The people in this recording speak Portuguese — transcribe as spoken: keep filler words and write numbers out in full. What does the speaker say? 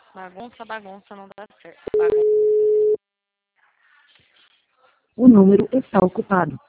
Bagunça, bagunça, não dá certo. Bagunça. O número está ocupado.